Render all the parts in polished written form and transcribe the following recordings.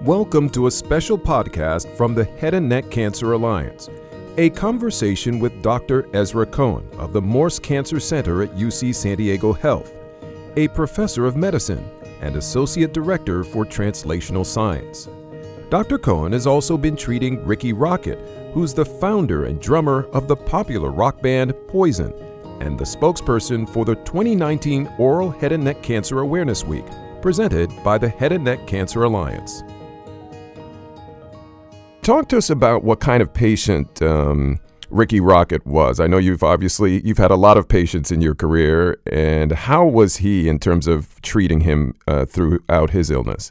Welcome to a special podcast from the Head and Neck Cancer Alliance, a conversation with Dr. Ezra Cohen of the Morse Cancer Center at UC San Diego Health, a professor of medicine and associate director for translational science. Dr. Cohen has also been treating Rikki Rockett, who's the founder and drummer of the popular rock band Poison and the spokesperson for the 2019 Oral Head and Neck Cancer Awareness Week, presented by the Head and Neck Cancer Alliance. Talk to us about what kind of patient Rikki Rockett was. I know you've had a lot of patients in your career, and how was he in terms of treating him throughout his illness?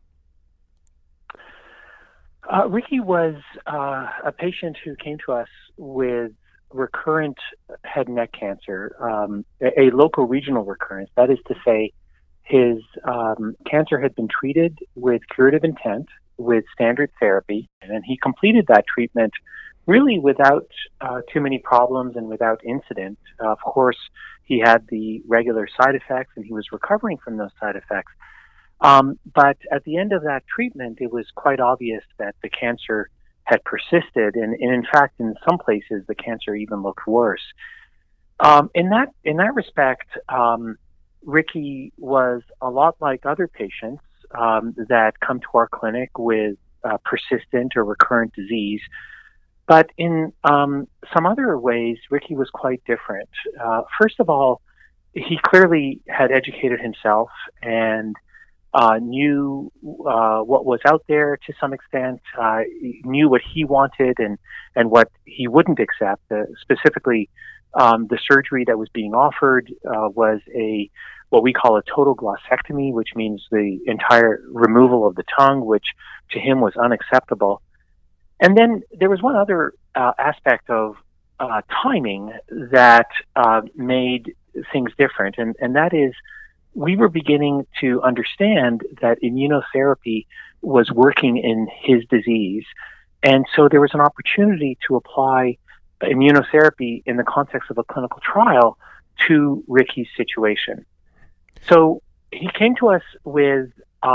Rikki was a patient who came to us with recurrent head and neck cancer, a local regional recurrence. That is to say, his cancer had been treated with curative intent with standard therapy, and he completed that treatment really without too many problems and without incident. Of course, he had the regular side effects, and he was recovering from those side effects. But at the end of that treatment, it was quite obvious that the cancer had persisted, and in fact, in some places, the cancer even looked worse. In that respect, Rikki was a lot like other patients that come to our clinic with persistent or recurrent disease. But in some other ways, Rikki was quite different. First of all, he clearly had educated himself and knew what was out there to some extent, knew what he wanted and what he wouldn't accept. Specifically, the surgery that was being offered was what we call a total glossectomy, which means the entire removal of the tongue, which to him was unacceptable. And then there was one other aspect of timing that made things different, and that is we were beginning to understand that immunotherapy was working in his disease. And so there was an opportunity to apply immunotherapy in the context of a clinical trial to Rikki's situation. So he came to us with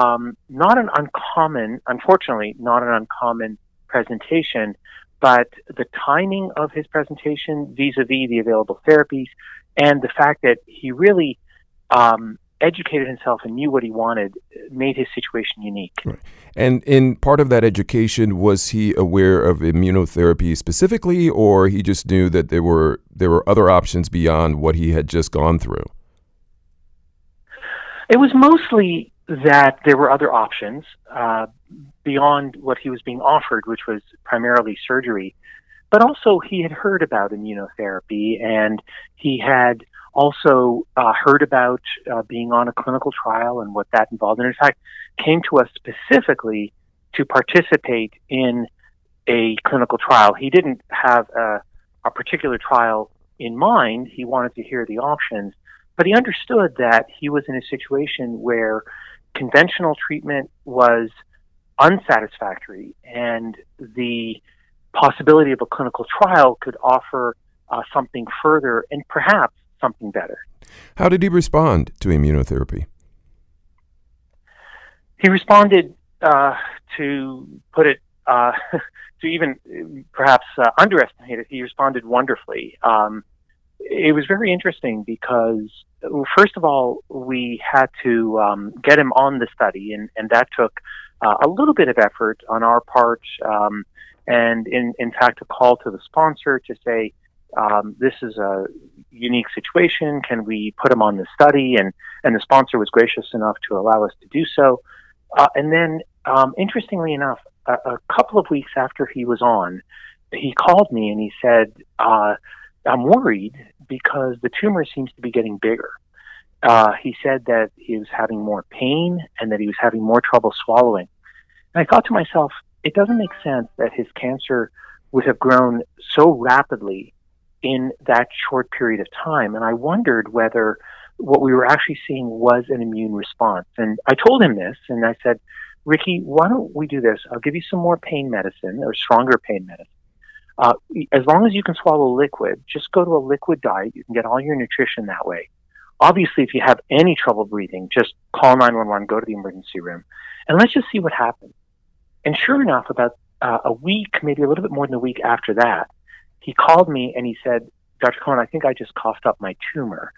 unfortunately, not an uncommon presentation, but the timing of his presentation vis-a-vis the available therapies and the fact that he really educated himself and knew what he wanted made his situation unique. Right. And in part of that education, was he aware of immunotherapy specifically, or he just knew that there were other options beyond what he had just gone through? It was mostly that there were other options beyond what he was being offered, which was primarily surgery. But also he had heard about immunotherapy, and he had also heard about being on a clinical trial and what that involved. And in fact, came to us specifically to participate in a clinical trial. He didn't have a particular trial in mind. He wanted to hear the options, but he understood that he was in a situation where conventional treatment was unsatisfactory, and the possibility of a clinical trial could offer something further and perhaps something better. How did he respond to immunotherapy? He responded, to put it, to even perhaps underestimate it, he responded wonderfully. It was very interesting because, first of all, we had to get him on the study, and that took a little bit of effort on our part, and in fact, a call to the sponsor to say, this is a unique situation. Can we put him on the study? And the sponsor was gracious enough to allow us to do so. And then, interestingly enough, a couple of weeks after he was on, he called me and he said, I'm worried because the tumor seems to be getting bigger. He said that he was having more pain and that he was having more trouble swallowing. And I thought to myself, it doesn't make sense that his cancer would have grown so rapidly in that short period of time. And I wondered whether what we were actually seeing was an immune response. And I told him this, and I said, Rikki, why don't we do this? I'll give you some more pain medicine or stronger pain medicine. As long as you can swallow liquid, just go to a liquid diet. You can get all your nutrition that way. Obviously, if you have any trouble breathing, just call 911, go to the emergency room, and let's just see what happens. And sure enough, about a week, maybe a little bit more than a week after that, he called me and he said, "Dr. Cohen, I think I just coughed up my tumor.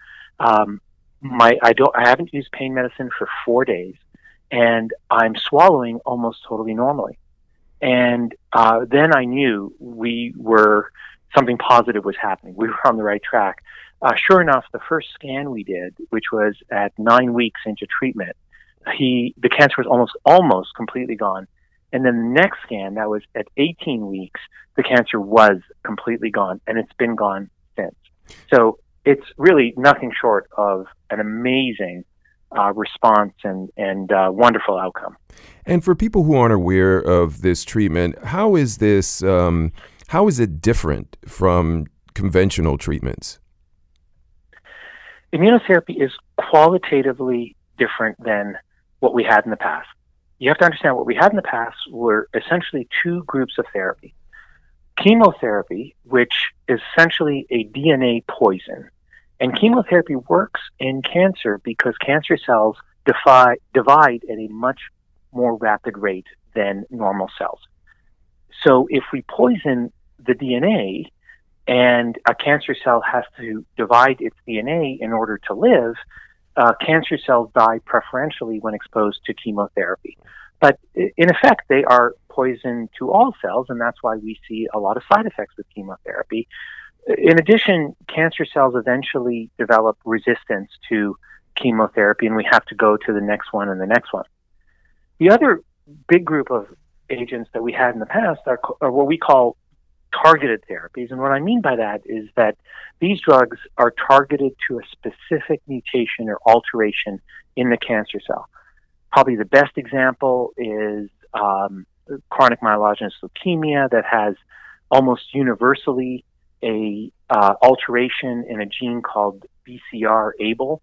I haven't used pain medicine for 4 days, and I'm swallowing almost totally normally." And then I knew something positive was happening. We were on the right track. Sure enough, the first scan we did, which was at 9 weeks into treatment, the cancer was almost completely gone. And then the next scan, that was at 18 weeks, the cancer was completely gone, and it's been gone since. So it's really nothing short of an amazing response and wonderful outcome. And for people who aren't aware of this treatment, how is it different from conventional treatments? Immunotherapy is qualitatively different than what we had in the past. You have to understand what we had in the past were essentially two groups of therapy. Chemotherapy, which is essentially a DNA poison. And chemotherapy works in cancer because cancer cells divide at a much more rapid rate than normal cells. So if we poison the DNA and a cancer cell has to divide its DNA in order to live, cancer cells die preferentially when exposed to chemotherapy. But in effect, they are poison to all cells, and that's why we see a lot of side effects with chemotherapy. In addition, cancer cells eventually develop resistance to chemotherapy, and we have to go to the next one and the next one. The other big group of agents that we had in the past are what we call targeted therapies. And what I mean by that is that these drugs are targeted to a specific mutation or alteration in the cancer cell. Probably the best example is chronic myelogenous leukemia that has almost universally a alteration in a gene called BCR-ABL,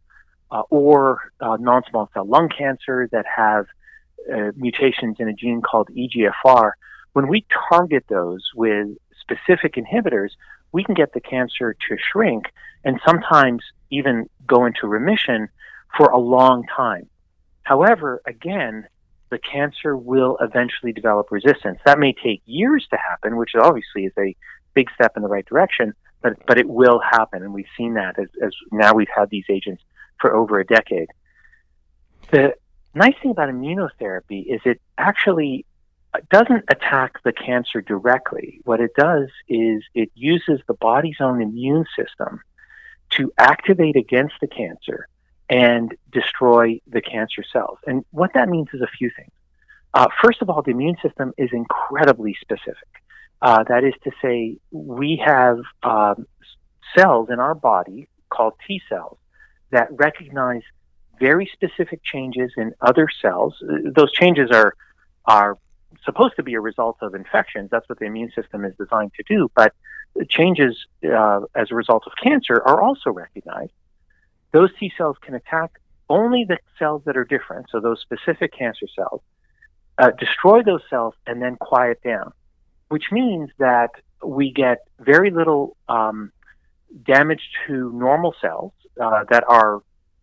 or non-small cell lung cancer that have mutations in a gene called EGFR. When we target those with specific inhibitors, we can get the cancer to shrink and sometimes even go into remission for a long time. However, again, the cancer will eventually develop resistance. That may take years to happen, which obviously is a big step in the right direction, but it will happen, and we've seen that as now we've had these agents for over a decade. The nice thing about immunotherapy is it actually doesn't attack the cancer directly. What it does is it uses the body's own immune system to activate against the cancer and destroy the cancer cells. And what that means is a few things. First of all, the immune system is incredibly specific. That is to say, we have cells in our body called T cells that recognize very specific changes in other cells. Those changes are supposed to be a result of infections. That's what the immune system is designed to do. But changes as a result of cancer are also recognized. Those T cells can attack only the cells that are different, so those specific cancer cells, destroy those cells, and then quiet down, which means that we get very little damage to normal cells that are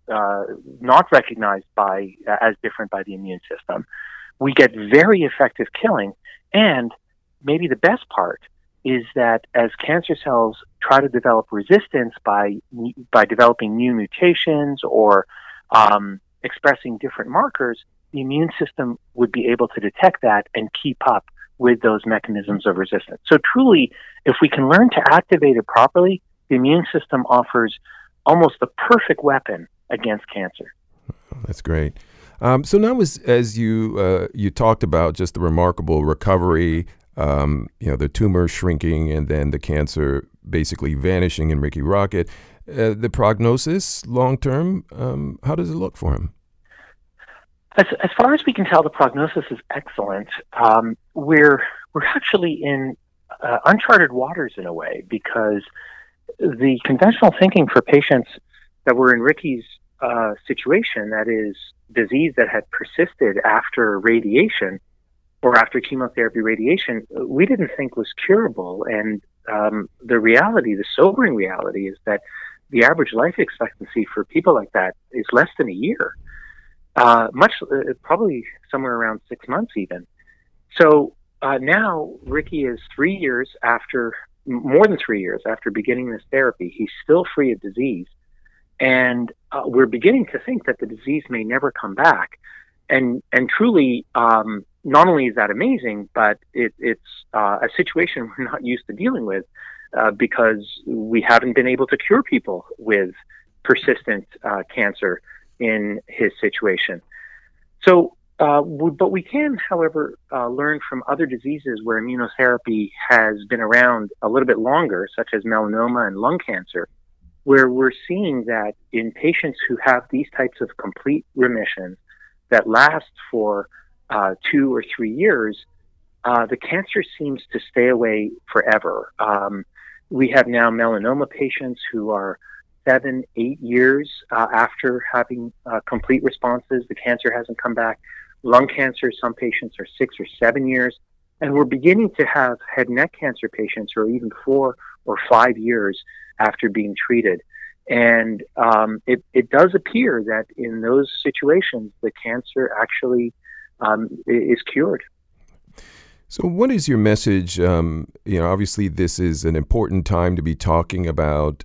not recognized as different by the immune system. We get very effective killing, and maybe the best part is that as cancer cells try to develop resistance by developing new mutations or expressing different markers, the immune system would be able to detect that and keep up with those mechanisms of resistance. So truly, if we can learn to activate it properly, the immune system offers almost the perfect weapon against cancer. That's great. So now, as you talked about just the remarkable recovery, the tumor shrinking and then the cancer basically vanishing in Ricky Rocket, the prognosis long term, how does it look for him? As far as we can tell, the prognosis is excellent. We're actually in uncharted waters in a way, because the conventional thinking for patients that were in Ricky's situation, that is, disease that had persisted after radiation or after chemotherapy radiation, we didn't think was curable. And the sobering reality is that the average life expectancy for people like that is less than a year, probably somewhere around 6 months even. So now Ricky is 3 years after, more than 3 years after beginning this therapy. He's still free of disease. And we're beginning to think that the disease may never come back. And truly, not only is that amazing, but it's a situation we're not used to dealing with because we haven't been able to cure people with persistent cancer in his situation. So, but we can, however, learn from other diseases where immunotherapy has been around a little bit longer, such as melanoma and lung cancer, where we're seeing that in patients who have these types of complete remissions that last for 2 or 3 years, the cancer seems to stay away forever. We have now melanoma patients who are 7, 8 years after having complete responses. The cancer hasn't come back. Lung cancer, some patients are 6 or 7 years. And we're beginning to have head and neck cancer patients who are even 4 or 5 years after being treated. And it does appear that in those situations, the cancer actually is cured. So, what is your message? Obviously, this is an important time to be talking about,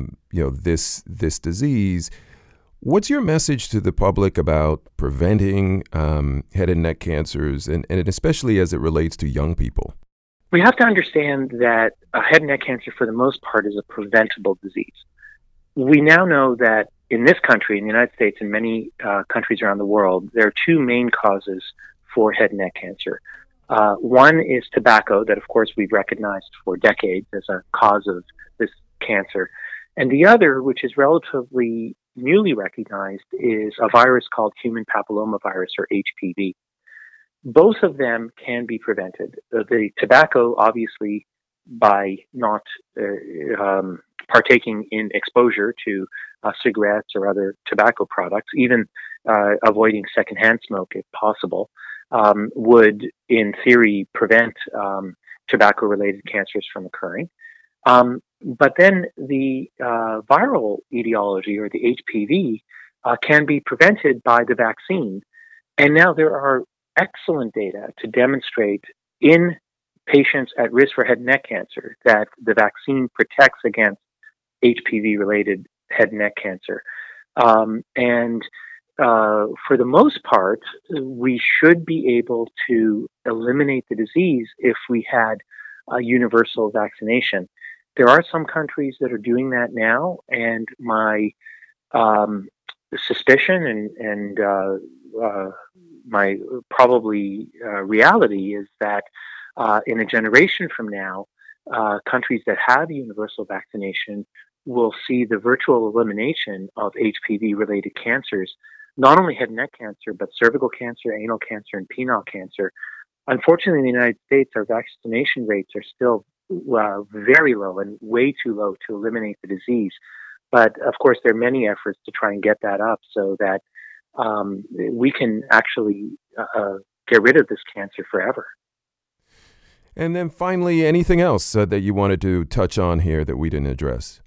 this disease. What's your message to the public about preventing head and neck cancers, and especially as it relates to young people? We have to understand that head and neck cancer, for the most part, is a preventable disease. We now know that in this country, in the United States, and many countries around the world, there are two main causes for head and neck cancer. One is tobacco, that of course we've recognized for decades as a cause of this cancer. And the other, which is relatively newly recognized, is a virus called human papillomavirus, or HPV. Both of them can be prevented. The tobacco, obviously, by not partaking in exposure to cigarettes or other tobacco products, even avoiding secondhand smoke if possible, would, in theory, prevent tobacco-related cancers from occurring. But then the viral etiology, or the HPV, can be prevented by the vaccine. And now there are excellent data to demonstrate in patients at risk for head and neck cancer that the vaccine protects against HPV-related head and neck cancer. And for the most part, we should be able to eliminate the disease if we had a universal vaccination. There are some countries that are doing that now, and my suspicion and my probably reality is that in a generation from now, countries that have universal vaccination will see the virtual elimination of HPV-related cancers, not only head and neck cancer, but cervical cancer, anal cancer, and penile cancer. Unfortunately, in the United States, our vaccination rates are still very low and way too low to eliminate the disease. But of course, there are many efforts to try and get that up so that we can actually get rid of this cancer forever. And then finally, anything else that you wanted to touch on here that we didn't address?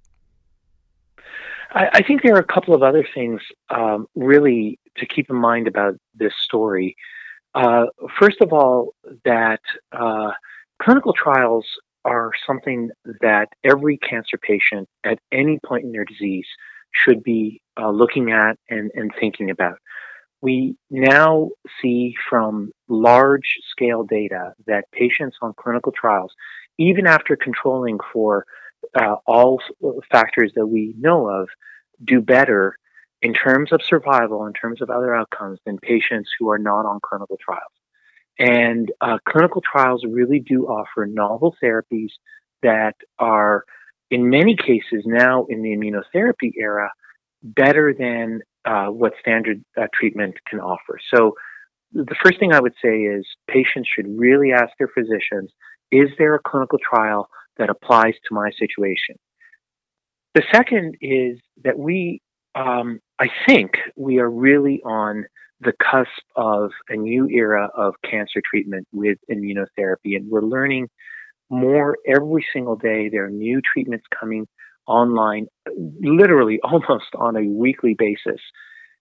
I think there are a couple of other things really to keep in mind about this story. First of all, that clinical trials are something that every cancer patient at any point in their disease should be looking at and thinking about. We now see from large-scale data that patients on clinical trials, even after controlling for all factors that we know of, do better in terms of survival, in terms of other outcomes, than patients who are not on clinical trials. And clinical trials really do offer novel therapies that are, in many cases now in the immunotherapy era, better than what standard treatment can offer. So the first thing I would say is patients should really ask their physicians, is there a clinical trial that applies to my situation? The second is that I think we are really on the cusp of a new era of cancer treatment with immunotherapy, and we're learning more every single day. There are new treatments coming online, literally almost on a weekly basis.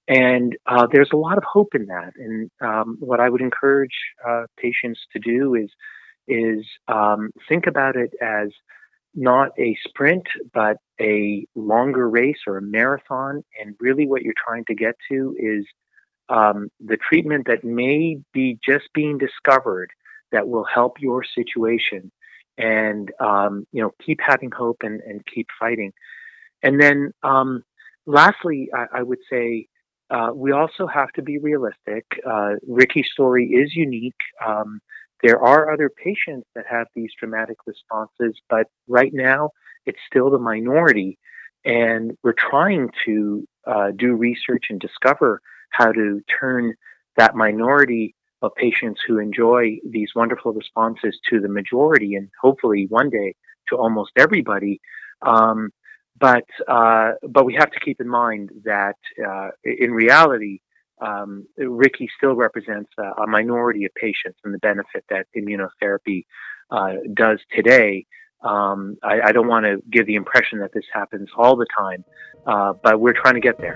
And there's a lot of hope in that. And what I would encourage patients to do is think about it as not a sprint, but a longer race or a marathon. And really, what you're trying to get to is the treatment that may be just being discovered that will help your situation. And keep having hope and keep fighting. And then, lastly, I would say we also have to be realistic. Ricky's story is unique. There are other patients that have these dramatic responses, but right now it's still the minority. And we're trying to do research and discover how to turn that minority of patients who enjoy these wonderful responses to the majority, and hopefully one day to almost everybody. But we have to keep in mind that in reality, Ricky still represents a minority of patients and the benefit that immunotherapy does today. I don't want to give the impression that this happens all the time, but we're trying to get there.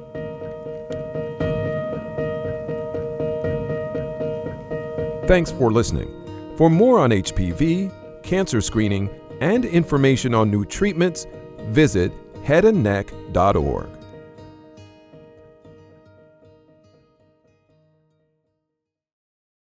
Thanks for listening. For more on HPV, cancer screening, and information on new treatments, visit headandneck.org.